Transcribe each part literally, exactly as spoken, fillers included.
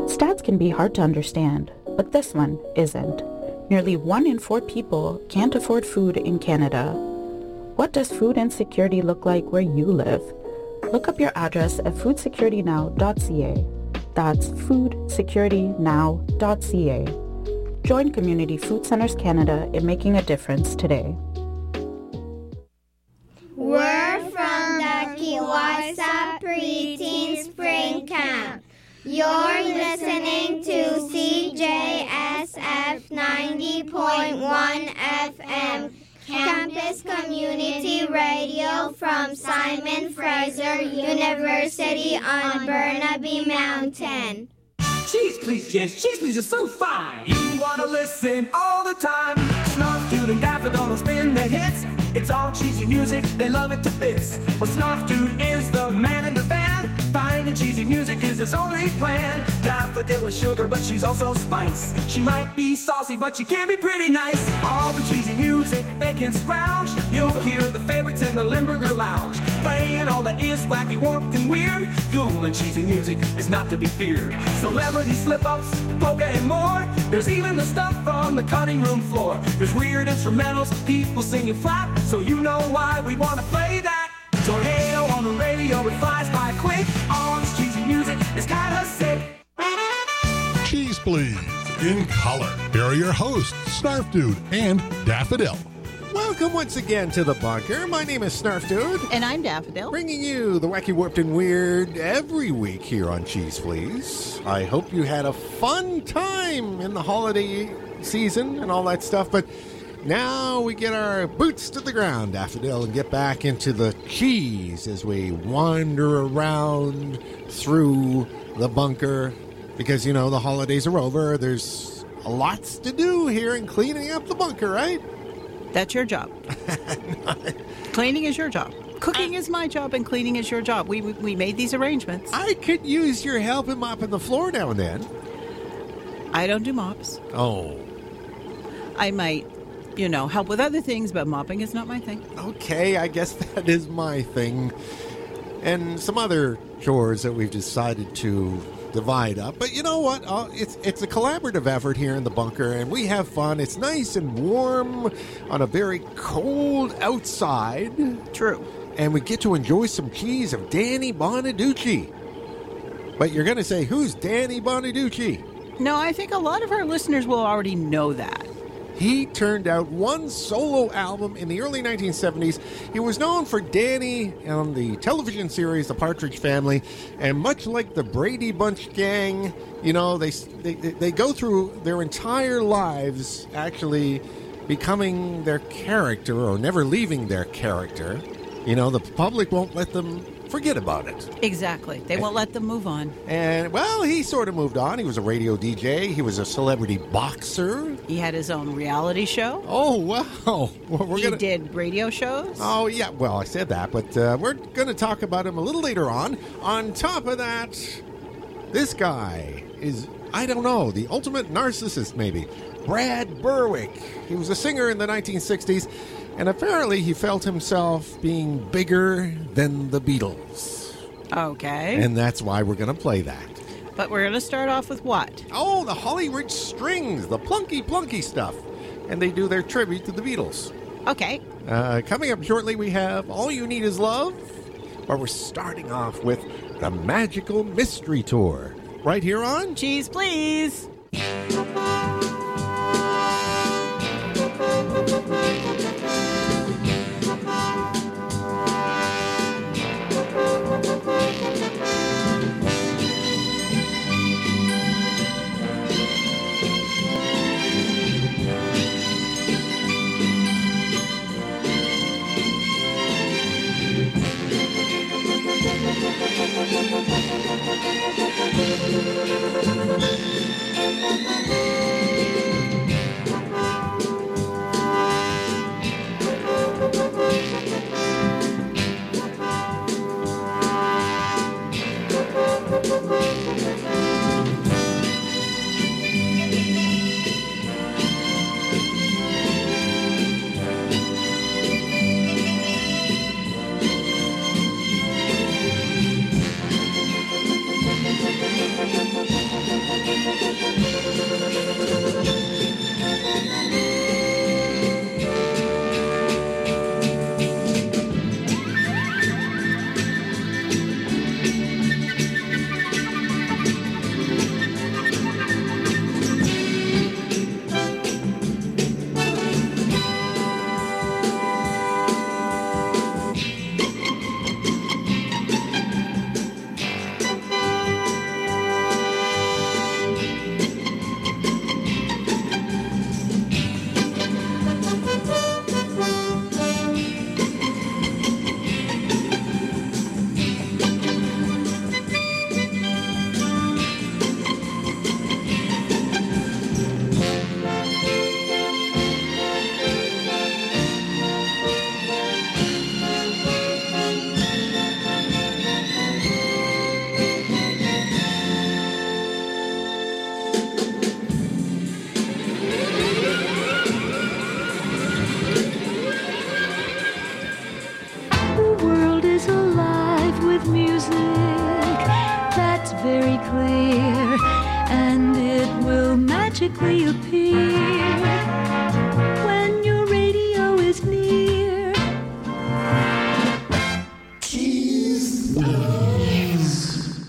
Stats can be hard to understand, but this one isn't. Nearly one in four people can't afford food in Canada. What does food insecurity look like where you live? Look up your address at food security now dot c a. That's food security now dot c a. Join Community Food Centres Canada in making a difference today. We're from the Kiwasa Preteen Spring Camp. You're listening to C J S F ninety point one F M, Campus Community Radio from Simon Fraser University on Burnaby Mountain. Cheese please, yes, cheese please is so fine. You wanna listen all the time. Snarf Dude and Daffodil will spin the hits. It's all cheesy music, they love it to bits. Well, Snarf Dude is the man in the band. Finding cheesy music is his only plan. Daffodil is sugar, but she's also spice. She might be saucy, but she can be pretty nice. All the cheesy music they can scrounge. You'll hear the favorites in the Limburger Lounge. Playing all that is wacky, warped, and weird. Cool and cheesy music is not to be feared. Celebrity slip-ups, polka, and more. There's even the stuff on the cutting room floor. There's weird instrumentals, people singing flat. So you know why we want to play that. Tornado on the radio, it flies by quick. All this cheesy music is kind of sick. Cheese Please, in color. Here are your hosts, Snarf Dude and Daffodil. Welcome once again to the bunker. My name is Snarf Dude. And I'm Daffodil. Bringing you the wacky, warped, and weird every week here on Cheese Please. I hope you had a fun time in the holiday season and all that stuff, but now we get our boots to the ground, Daffodil, and get back into the cheese as we wander around through the bunker. Because, you know, the holidays are over. There's lots to do here in cleaning up the bunker, right? That's your job. Cleaning is your job. Cooking is my job, and cleaning is your job. We, we we made these arrangements. I could use your help in mopping the floor now and then. I don't do mops. Oh. I might, you know, help with other things, but mopping is not my thing. Okay, I guess that is my thing. And some other chores that we've decided to divide up. But you know what? Uh, it's it's a collaborative effort here in the bunker, and we have fun. It's nice and warm on a very cold outside. True. And we get to enjoy some cheese of Danny Bonaducci. But you're going to say, who's Danny Bonaducci? No, I think a lot of our listeners will already know that. He turned out one solo album in the early nineteen seventies. He was known for Danny on the television series The Partridge Family, and much like the Brady Bunch gang, you know, they they, they go through their entire lives actually becoming their character or never leaving their character. You know, the public won't let them forget about it. Exactly. They won't let them move on. And, well, he sort of moved on. He was a radio D J. He was a celebrity boxer. He had his own reality show. Oh, wow. Well, we're he gonna... did radio shows. Oh, yeah. Well, I said that, but uh, we're going to talk about him a little later on. On top of that, this guy is, I don't know, the ultimate narcissist, maybe. Brad Berwick. He was a singer in the nineteen sixties. And apparently he felt himself being bigger than the Beatles. Okay. And that's why we're going to play that. But we're going to start off with what? Oh, the Holly Ridge Strings, the plunky plunky stuff. And they do their tribute to the Beatles. Okay. Uh, coming up shortly, we have All You Need Is Love. But we're starting off with the Magical Mystery Tour. Right here on Cheese Please. magically appear when your radio is near. Cheese Please.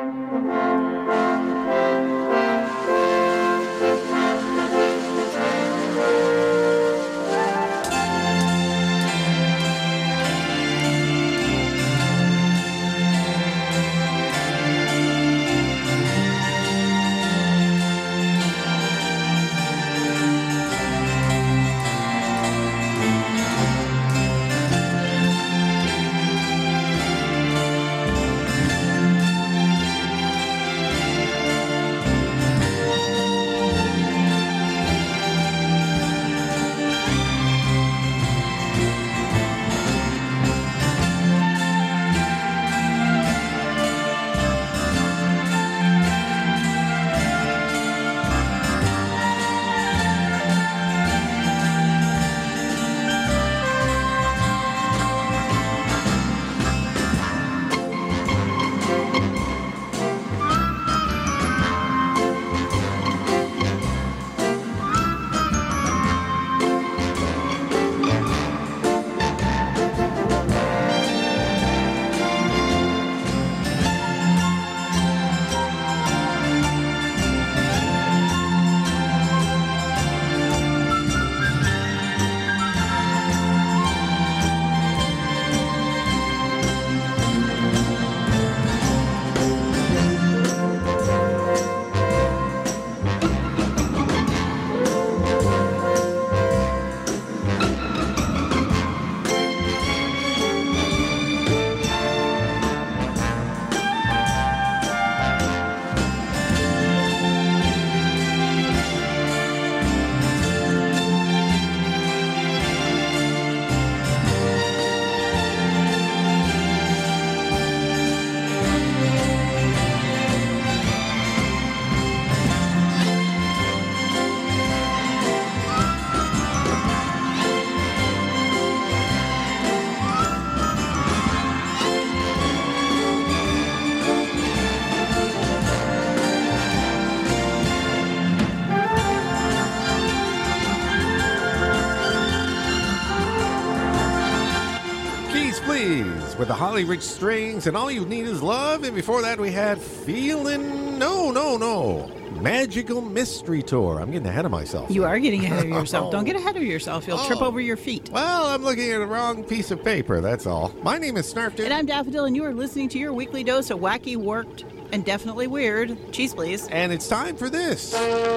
With the Holly Rich Strings and All You Need Is Love. And before that, we had Feelin'... No, no, no. Magical Mystery Tour. I'm getting ahead of myself. You are getting ahead of yourself. Don't get ahead of yourself. You'll Oh. trip over your feet. Well, I'm looking at the wrong piece of paper, that's all. My name is Snarfdude. And I'm Daffodil, and you are listening to your weekly dose of wacky, warped, and definitely weird. Cheese, please. And it's time for this.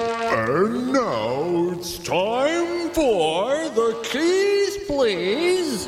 And now it's time for the Cheese Please.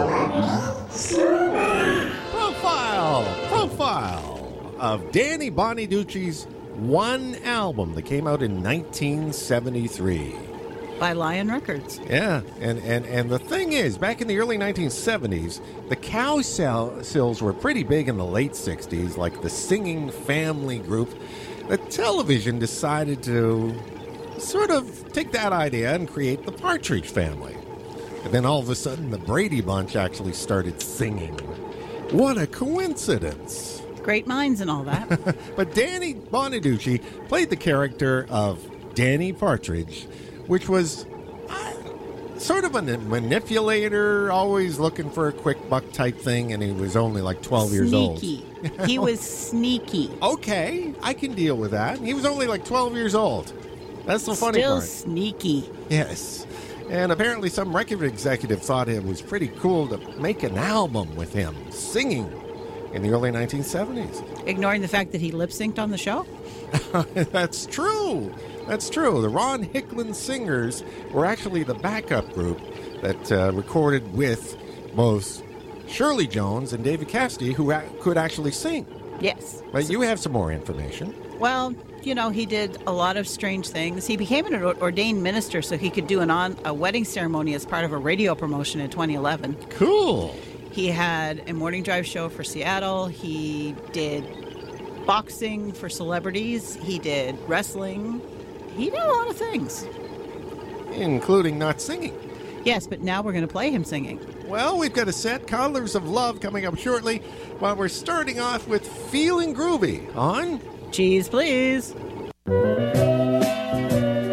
Profile, profile of Danny Bonaducci's one album that came out in nineteen seventy-three. By Lion Records. Yeah, and, and, and the thing is, back in the early nineteen seventies, the cow sills were pretty big in the late sixties, like the Singing Family group. The television decided to sort of take that idea and create the Partridge Family. And then all of a sudden, the Brady Bunch actually started singing. What a coincidence. Great minds and all that. But Danny Bonaducci played the character of Danny Partridge, which was uh, sort of a manipulator, always looking for a quick buck type thing, and he was only like twelve years old. Sneaky. He was sneaky. Okay, I can deal with that. He was only like twelve years old. That's the funny Still part. sneaky. Yes. And apparently some record executive thought it was pretty cool to make an album with him singing in the early nineteen seventies. Ignoring the fact that he lip-synced on the show? That's true. That's true. The Ron Hicklin Singers were actually the backup group that uh, recorded with both Shirley Jones and David Cassidy, who a- could actually sing. Yes. But you have some more information. Well, you know, he did a lot of strange things. He became an ordained minister so he could do an on a wedding ceremony as part of a radio promotion in twenty eleven. Cool. He had a morning drive show for Seattle. He did boxing for celebrities. He did wrestling. He did a lot of things. Including not singing. Yes, but now we're going to play him singing. Well, we've got a set, Colors of Love, coming up shortly, while we're starting off with Feeling Groovy on Cheese, please.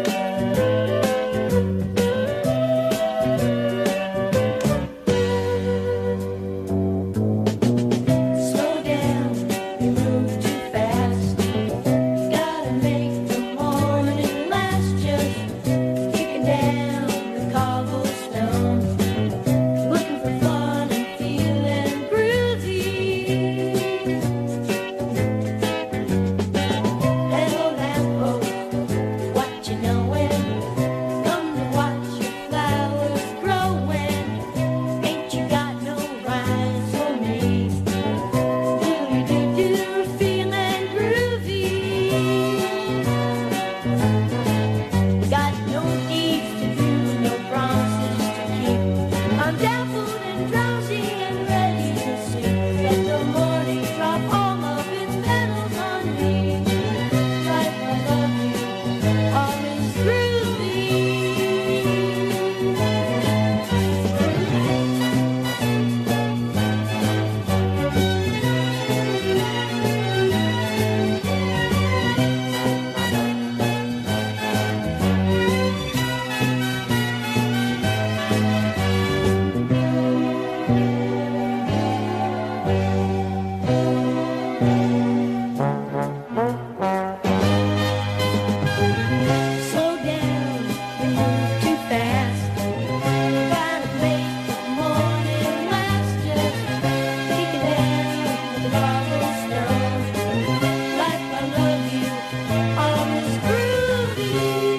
always groovy.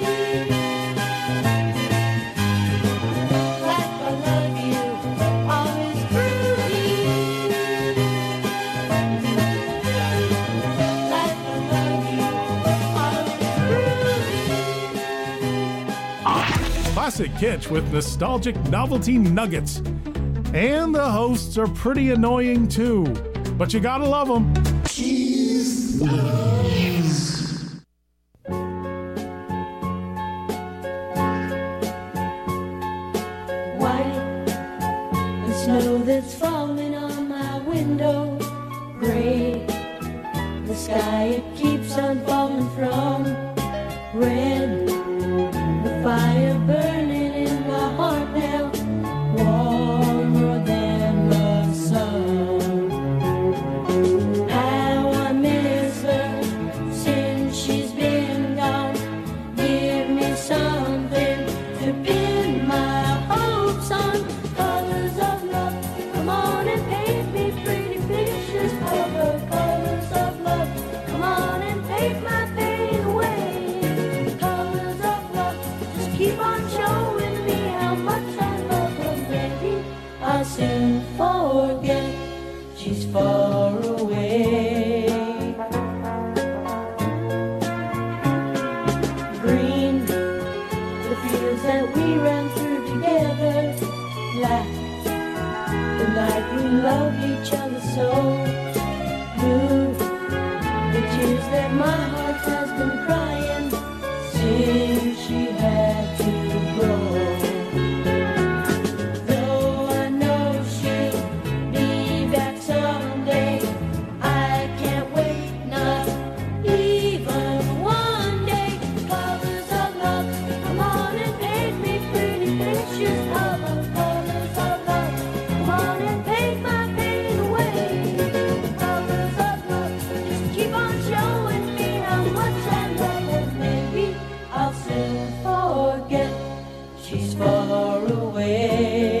Like I love you, always groovy. Like I love you, always groovy. Classic Kitsch with nostalgic novelty nuggets. And the hosts are pretty annoying too, but you gotta love them. Cheese Please. White, the snow that's falling on my window. Gray, the sky it keeps on falling from. Red, the fire burning in my heart now. Warmer than the sun. How I miss her since she's been gone. Give me something to pin my hopes on. Colors of love, come on and paint me pretty pictures of the colors of love. Come on and paint my pain away. Colors of love, just keep on showing me how much I love her, baby. I'll soon forget she's far away. Green, the fields that we ran through together. Black, the night we loved each other so. Blue, the tears that my heart has been crying since she had to go. Though I know she'll be back someday, I can't wait not even one day. Colors of love, come on and paint me pretty pictures of the colors of love. Come on and paint my pain away. Colors of love, just keep on showing me how much I love her. Maybe I'll soon forget she's far away.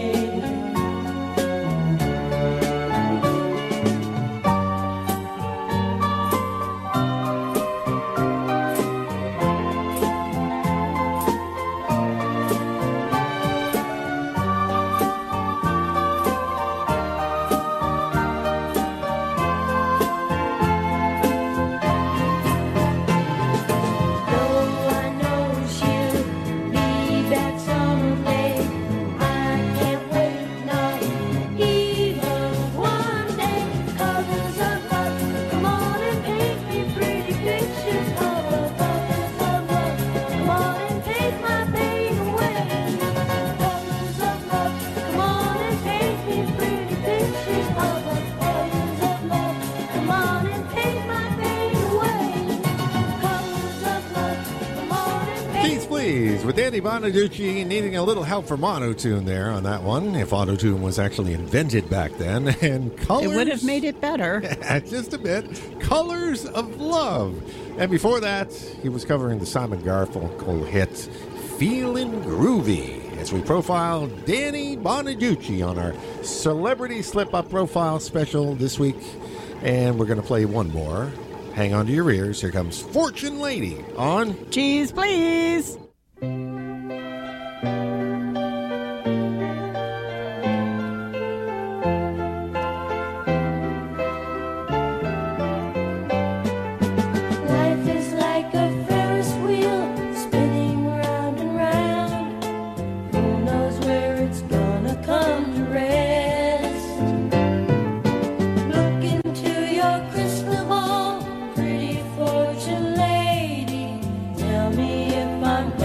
Though I know she'll be back someday, I can't wait not even one day. Colors of love, come on and paint me pretty pictures of the colors of love. Come on and take my pain away. Colors of love, come on and paint me pretty pictures of the colors of love. Come on and take my pain away. Colors of love, come on and paint. Keys Please with Danny Bonaducci, needing a little help from Auto-Tune there on that one, if Auto-Tune was actually invented back then. And Colors... It would have made it better. Just a bit. Colors of Love. And before that, he was covering the Simon Garfunkel hit Feelin' Groovy, as we profile Danny Bonaducci on our Celebrity Slip-Up Profile special this week. And we're going to play one more. Hang on to your ears. Here comes Fortune Lady on Cheese, please. Life is like a Ferris wheel spinning round and round. Who knows where it's gonna come to rest? Look into your crystal ball, pretty fortune lady. Tell me if I'm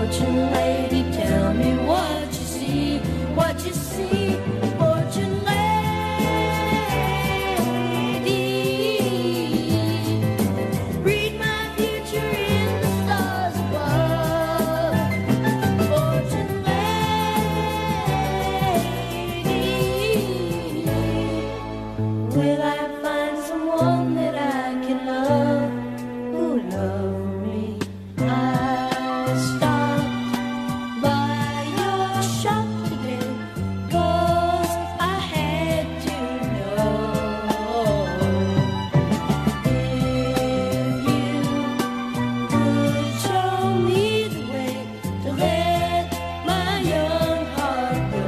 Fortune lady, tell me what you see, what you see. Fortune lady, read my future in the stars above. Fortune lady, will I find someone that I can love, who love me? I stopped by your shop today, 'cause I had to know if you could show me the way to let my young heart go.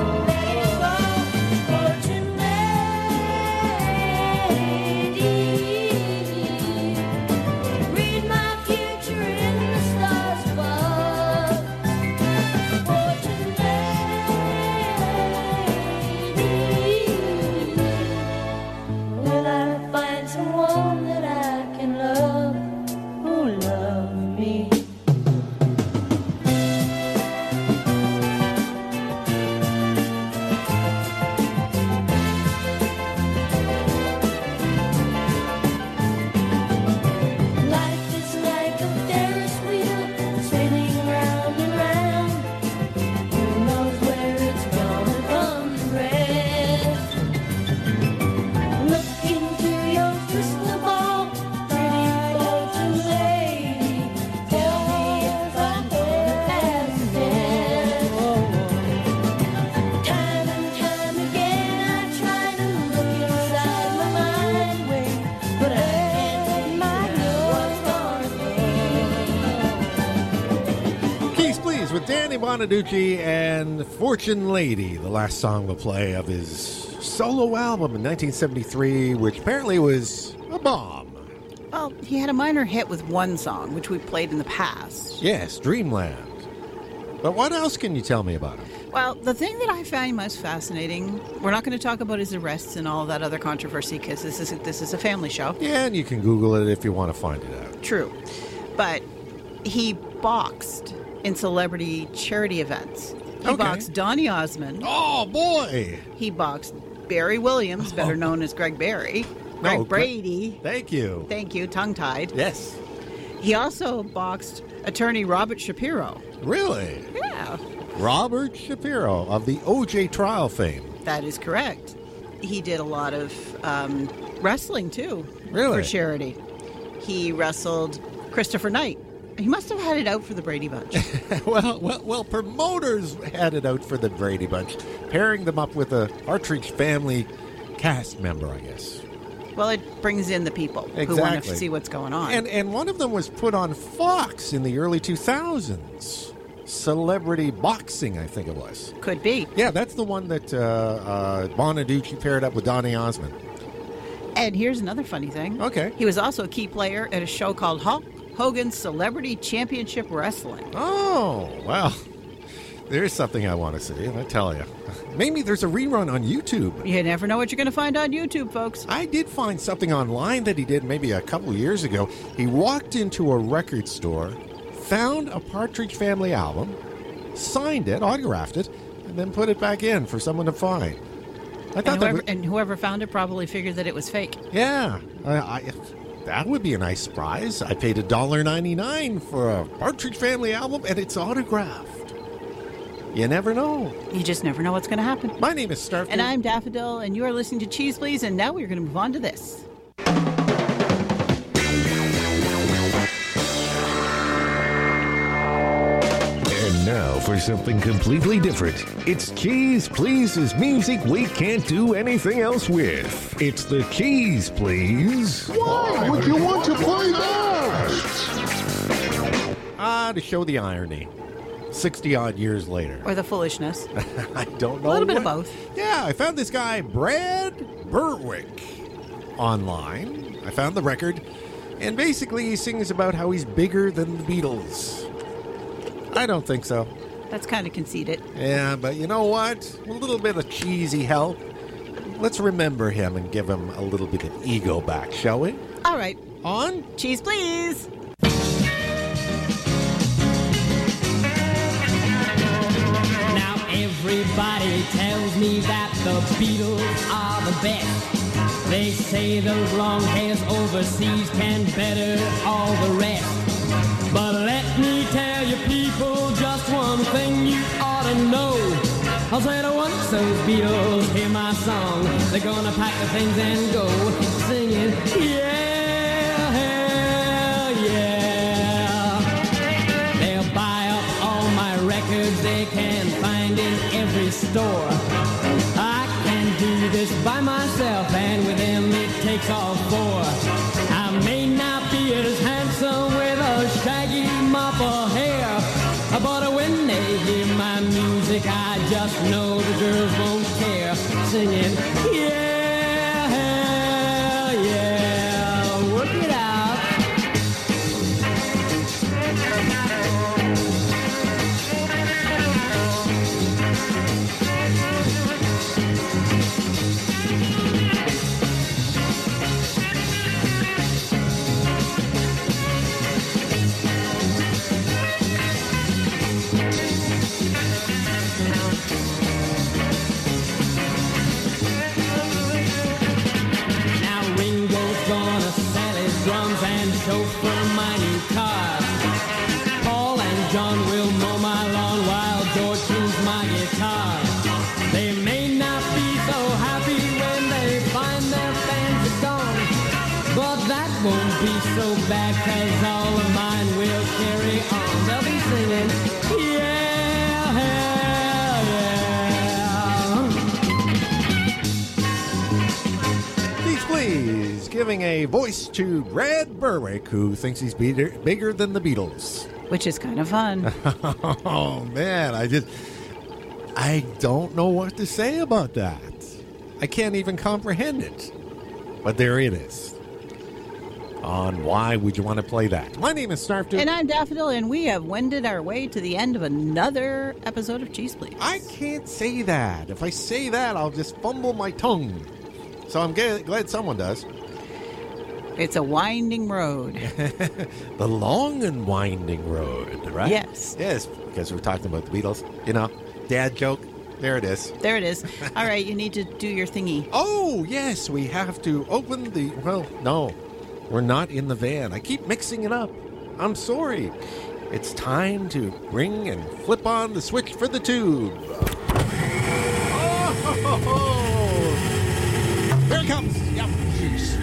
Fortune lady, read my future in the stars above. Fortune lady, will I find someone that I can love, who love me? Life is like a Ferris wheel, spinning round and round. Who knows where it's gonna come to rest? Look into your crystal ball, pretty fortune lady. Tell me if I'm gonna pass the test. Time and time again, I try to look inside my mind, wait, but I can't find what's gonna be. Keys Please with Danny Bonaducci and Fortune Lady, the last song we'll play of his solo album in nineteen seventy-three, which apparently was a bomb. Well, he had a minor hit with one song, which we played in the past. Yes, Dreamland. But what else can you tell me about him? Well, the thing that I find most fascinating, we're not going to talk about his arrests and all that other controversy because this is this is a family show. Yeah, and you can Google it if you want to find it out. True. But he boxed in celebrity charity events. He Okay. boxed Donny Osmond. Oh, boy! He boxed Barry Williams, better known as Greg Barry. Greg No, Gre- Brady. Thank you. Thank you, tongue-tied. Yes. He also boxed attorney Robert Shapiro. Really? Yeah, Robert Shapiro of the O J trial fame. that is correct. He did a lot of um, wrestling, too. Really? For charity. He wrestled Christopher Knight. He must have had it out for the Brady Bunch. well, well, well, promoters had it out for the Brady Bunch, pairing them up with a Partridge Family cast member, I guess. Well, it brings in the people who want Exactly. to see what's going on. And and one of them was put on Fox in the early two thousands. Celebrity Boxing, I think it was. Could be. Yeah, that's the one that uh, uh, Bonaducci paired up with Donny Osmond. And here's another funny thing. Okay. He was also a key player at a show called Hulk Hogan's Celebrity Championship Wrestling. Oh, well, there's something I want to see, I tell you. Maybe there's a rerun on YouTube. You never know what you're going to find on YouTube, folks. I did find something online that he did maybe a couple of years ago. He walked into a record store, found a Partridge Family album, signed it, autographed it, and then put it back in for someone to find. I thought And that whoever, was, and whoever found it probably figured that it was fake. yeah, I, I, that would be a nice surprise. I paid one dollar ninety-nine for a Partridge Family album, and it's autographed. You never know. You just never know what's going to happen. My name is Starfield. And I'm Daffodil, and you are listening to Cheese Please, and now we're going to move on to this. And now for something completely different. It's Cheese Please's music we can't do anything else with. It's the Cheese Please. Why would you want to play that? Ah, to show the irony. sixty-odd years later. Or the foolishness. I don't know. A little bit of what- both. Yeah, I found this guy, Brad Berwick, online. I found the record, and basically he sings about how he's bigger than the Beatles. I don't think so. That's kind of conceited. Yeah, but you know what? A little bit of cheesy help. Let's remember him and give him a little bit of ego back, shall we? All right. On? Cheese Please. Daddy tells me that the Beatles are the best. They say those long hairs overseas can better all the rest. But let me tell you people just one thing you ought to know. I'll say to once those Beatles hear my song, they're gonna pack the things and go singing, yeah, hell yeah. They'll buy up all my records they can find in every store. I can do this by myself, and with them it takes all four. I may not be as handsome with a shaggy mop of hair, but when they hear my music, I just know the girls won't care. Singing, yeah, hell yeah, work it out. Chauffeur my new car. Paul and John will mow my lawn while George tunes my guitar. They may not be so happy when they find their fans are gone, but that won't be so bad, cause all of mine will carry on. They'll be singing, yeah, hell yeah. Please, please, giving a voice to Brad Berwick, who thinks he's bigger, bigger than the Beatles. Which is kind of fun. Oh, man, I just... I don't know what to say about that. I can't even comprehend it. But there it is. On Why Would You Want to Play That? My name is Snarfdude. And I'm Daffodil, and we have wended our way to the end of another episode of Cheese Please. I can't say that. If I say that, I'll just fumble my tongue. So I'm glad, glad someone does. It's a winding road. The long and winding road, right? Yes. Yes, because we're talking about the Beatles. You know, dad joke. There it is. There it is. All right, you need to do your thingy. Oh, yes, we have to open the... Well, no, we're not in the van. I keep mixing it up. I'm sorry. It's time to bring and flip on the switch for the tube. Oh! Here it comes. Yep. Jeez.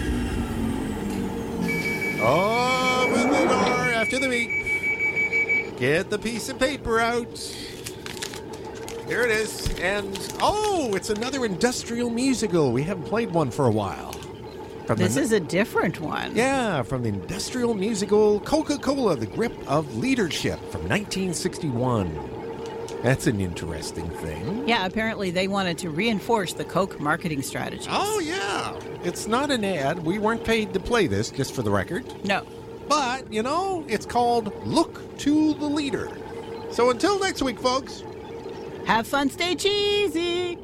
Open the door after the beep. Get the piece of paper out. Here it is. And, oh, it's another industrial musical. We haven't played one for a while. From this the, is a different one. Yeah, from the industrial musical Coca-Cola, The Grip of Leadership from nineteen sixty-one. That's an interesting thing. Yeah, apparently they wanted to reinforce the Coke marketing strategies. Oh, yeah. It's not an ad. We weren't paid to play this, just for the record. No. But, you know, it's called Look to the Leader. So until next week, folks. Have fun, stay cheesy.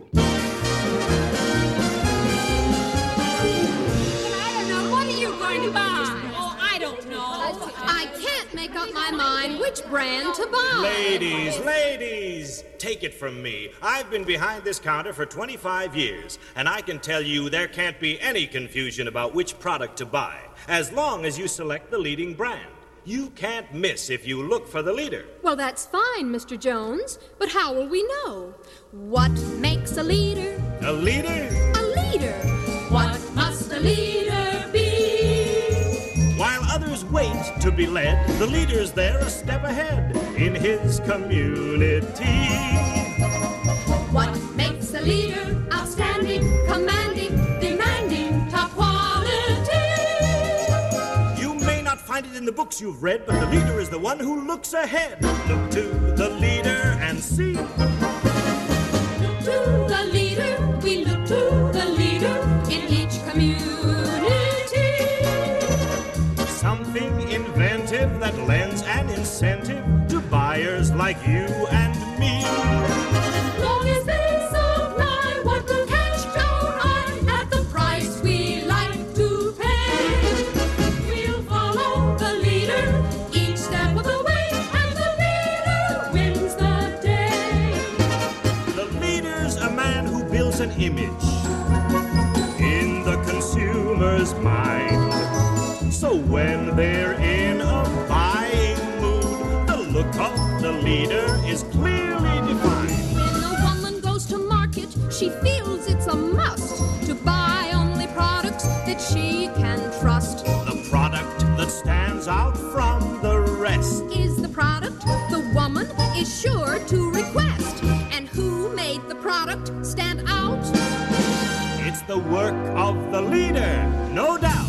I don't know. What are you going to buy? Oh, I don't know. I can't make up my mind which brand to buy. Ladies, ladies, take it from me. I've been behind this counter for twenty-five years, and I can tell you there can't be any confusion about which product to buy, as long as you select the leading brand. You can't miss if you look for the leader. Well, that's fine, Mister Jones, but how will we know? What makes a leader? A leader? A leader. What must a leader be? While others wait to be led, the leader's there a step ahead in his community. What makes a leader? Outstanding, commanding, demanding, top quality. You may not find it in the books you've read, but the leader is the one who looks ahead. Look to the leader and see. Look to the leader, we look to the leader in each community. Something inventive that lends an incentive to buyers like you and me. Long as they supply what will catch our eye at the price we like to pay, we'll follow the leader each step of the way, and the leader wins the day. The leader's a image in the consumer's mind. So when they're in a buying mood, the look of the leader is clearly defined. When a woman goes to market, she feels it's a must to buy only products that she can trust. The product that stands out from the rest Is the product the woman is sure to request. And who made the product stand out? It's the work of the leader, no doubt.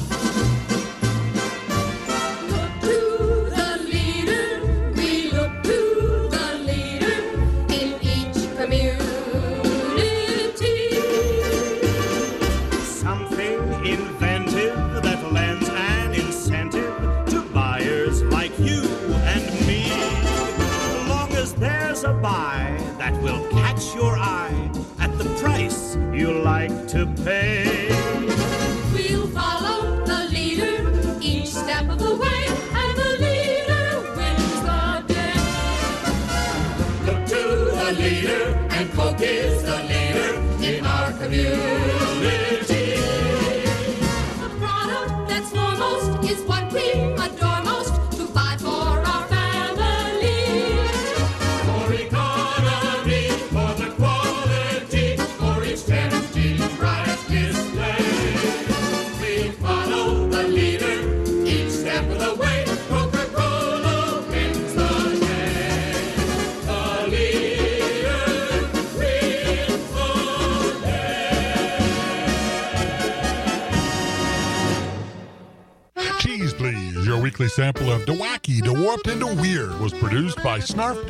To the leader, we look to the leader in each community. Something inventive that lends an incentive to buyers like you and me. Long as there's a buy that will catch your eye at the price you like to pay. We'll follow the leader each step of the way, and the leader wins the day. Look to the leader, and Coke is the leader in our community. The product that's foremost is what we adore most to buy for our family. For economy, for the quality, for each tempting bright display. We follow the leader each step of the way. Coca-Cola wins the day. The leader wins the Cheese Please, your weekly sample of DeWacky, DeWarped, and DeWeird was produced by Snarf